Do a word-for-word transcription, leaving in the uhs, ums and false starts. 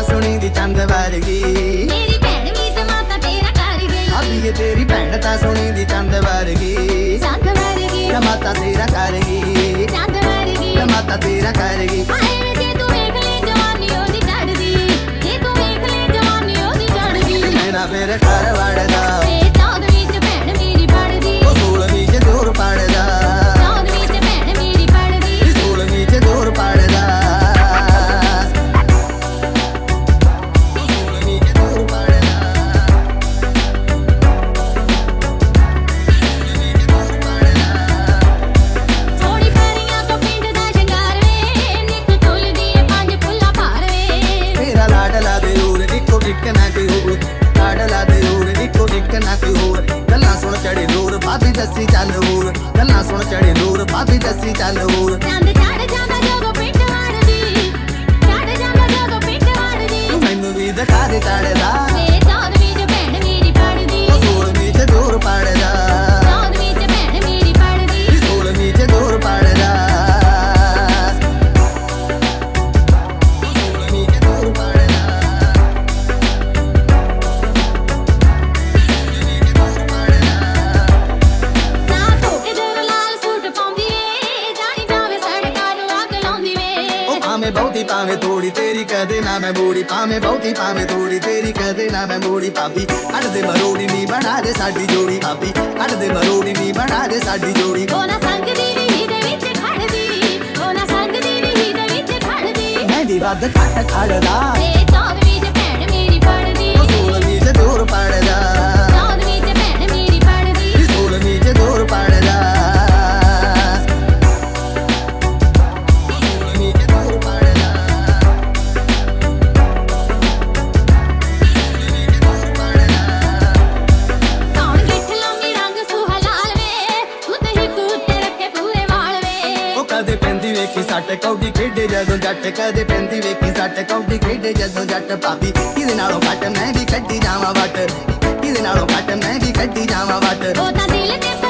ਸੁਣੀ ਦੀ ਚੰਦ ਵਰਗੀ, ਮੇਰੀ ਭੈਣ ਵੀ ਤਮਾਤਾ ਤੇਰਾ ਕਰ ਗਈ। ਭਾਬੀਏ ਤੇਰੀ ਭੈਣ ਤਾਂ ਸੁਣੀ ਦੀ ਚੰਦ ਵਰਗੀ, ਚੰਦ ਵਰਗੀ ਤਮਾਤਾ ਤੇਰਾ ਕਰ ਗਈ, ਚੰਦ ਵਰਗੀ ਤਮਾਤਾ ਤੇਰਾ ਕਰ ਗਈ। ਹਾਏ ਵੇ ਜੇ ਤੂੰ ਵੇਖ ਲੈ ਜਵਾਨੀ ਉਹਦੀ ਚੜਦੀ, ਜੇ ਤੂੰ ਵੇਖ ਲੈ ਜਵਾਨੀ ਉਹਦੀ ਚੜਦੀ। ਮੇਰਾ ਫਿਰ ਘਰ ਵੜਦਾ ਵੇ ਚਾਂਦ ਵਿੱਚ ਭੈਣ ਮੇਰੀ ਪੜਦੀ, ਉਹ ਸੋਲਵੀਂ ਚ ਦੂਰ ਪੜਦਾ, ਚਾਂਦ ਵਿੱਚ ਭੈਣ ਮੇਰੀ ਪੜਦੀ। ਸੋਲਵੀਂ ਚ ਦੂਰ ਪੜਦਾ, ਸੋਲਵੀਂ ਚ ਦੂਰ ਪੜਦਾ, ਸੋਲਵੀਂ ਚ ਦੂਰ ਪੜਦਾ। ਥੋੜੀ ਪੈਰੀਆਂ ਤੋਂ ਪਿੰਡ ਦਾ ਸ਼ਿੰਗਾਰ ਵੇ, ਨਿੱਕ ਤੁਲਦੀ ਏ ਪੰਜ ਫੁੱਲਾਂ ਭਾਰ ਵੇ। ਮੇਰਾ ਲਾਡਲਾ ਦੇ ਹੋਰ ਇੱਕੋ ਇੱਕ ਨਾ ਕੋਈ ਹੋਰ, ਲਾਡਲਾ ਦੇ ਹੋਰ ਇੱਕੋ ਇੱਕ ਨਾ ਕੋਈ ਹੋਰ। ਗੱਲਾਂ ਸੁਣ ਚੜੇ ਨੂਰ ਭਾਬੀ ਦੱਸੀ ਚੱਲ ਹੋਰ, ਗੱਲਾਂ ਸੁਣ ਚੜੇ ਨੂਰ ਭਾਬੀ ਦੱਸੀ ਚੱਲ ਹੋਰ। ਚੰਦ ਚੜ ਜਾਂਦਾ ਜਦੋਂ ਪਿੰਡ ਵੜਦੀ, ਚੜ ਜਾਂਦਾ ਜਦੋਂ ਪਿੰਡ ਵੜਦੀ। ਤੂੰ ਮੈਨੂੰ ਵੀ ਦਿਖਾ ਦੇ ਚੜਦਾ, ਵੇ ਚਾਂਦ ਵਿੱਚ ਭੈਣ ਮੇਰੀ ਪੜਦੀ, ਉਹ ਸੋਲਵੀਂ ਚ ਦੂਰ ਪੜਦਾ, ਚਾਂਦ ਵਿੱਚ ਭੈਣ ਮੇਰੀ ਪੜਦੀ। ਸੋਲਵੀਂ ਚ ਦੂਰ ਪੜਦਾ, ਸੋਲਵੀਂ ਚ ਦੂਰ ਪੜਦਾ, ਸੋਲਵੀਂ ਚ ਦੂਰ ਪੜਦਾ। ਨਾ ਧੋ ਕੇ ਜਦੋਂ ਲਾਲ ਸੂਟ ਪਾਉਂਦੀ ਏ, ਜਾਣੀ ਜਾਵੇ ਸੜਕਾਂ ਨੂੰ ਅੱਗ ਲਾਉਂਦੀ ਵੇ। ਉਹ ਭਾਵੇਂ ਬਹੁਤੀ ਭਾਵੇਂ ਥੋੜੀ ਤੇਰੀ ਕਦੇ ਨਾ ਮੈਂ ਮੋੜੀ, ਭਾਵੇਂ ਬਹੁਤੀ ਭਾਵੇਂ ਥੋੜੀ ਤੇਰੀ ਕਦੇ ਨਾ ਮੈਂ ਮੋੜੀ। ਭਾਬੀ ਕੱਢ ਦੇ ਮਰੋੜੀ ਨੀ ਬਣਾ ਦੇ ਸਾਡੀ ਜੋੜੀ, ਭਾਬੀ ਕੱਢ ਦੇ ਮਰੋੜੀ ਨੀ ਬਣਾ ਦੇ ਸਾਡੀ ਜੋੜੀ। ਉਹ ਨਾ ਸੰਗ ਦੀ ਵੀ ਦੇ ਵਿੱਚ ਖੜਦੀ, ਉਹ ਨਾ ਸੰਗ ਦੀ ਵੀ ਦੇ ਵਿੱਚ ਖੜਦੀ। ਮੈਂ ਵੀ ਵੱਧ ਘੱਟ ਖੜਦਾ, ਵੇ ਚਾਂਦ ਵਿੱਚ ਭੈਣ ਮੇਰੀ ਪੜਦੀ, ਉਹ ਸੋਲਵੀਂ ਚ ਦੂਰ ਪੜਦਾ, ਚਾਂਦ ਵਿੱਚ ਭੈਣ ਮੇਰੀ ਪੜਦੀ। ਸੋਲਵੀਂ ਚ ਦੂਰ ਪੜਦਾ, ਸੋਲਵੀਂ ਚ ਦੂਰ ਪੜਦਾ, ਸੋਲਵੀਂ ਚ ਦੂਰ ਪੜਦਾ। ਕੌਣ ਗਿੱਠ ਲਾਉਂਦੀ ਰੰਗ ਸੁਹਾ ਲਾਲ ਵੇ, ਉੱਤੇ ਹੀ ਉੱਤੇ ਰੱਖੇ ਪੂਰੇ ਵਾਲ ਵੇ। ਉਹ ਕਦੇ ਪੈਂਦੀ ਵੇਖੀ ਸੱਟ ਕੌਡੀ ਖੇਡੇ ਜਦੋਂ ਜੱਟ, ਕਦੇ ਪੈਂਦੀ ਵੇਖੀ ਸੱਟ ਕੌਡੀ ਖੇਡੇ ਜਦੋਂ ਜੱਟ। ਭਾਬੀ ਕਿਹਦੇ ਨਾਲੋਂ ਘੱਟ ਮੈਂ ਵੀ ਕੱਢੀ ਜਾਵਾਂ ਵੱਟ, ਕਿਹਦੇ ਨਾਲੋਂ ਘੱਟ ਮੈਂ ਵੀ ਕੱਢੀ ਜਾਵਾਂ ਵੱਟ। ਉਹ ਤਾਂ ਦਿਲ ਤੇ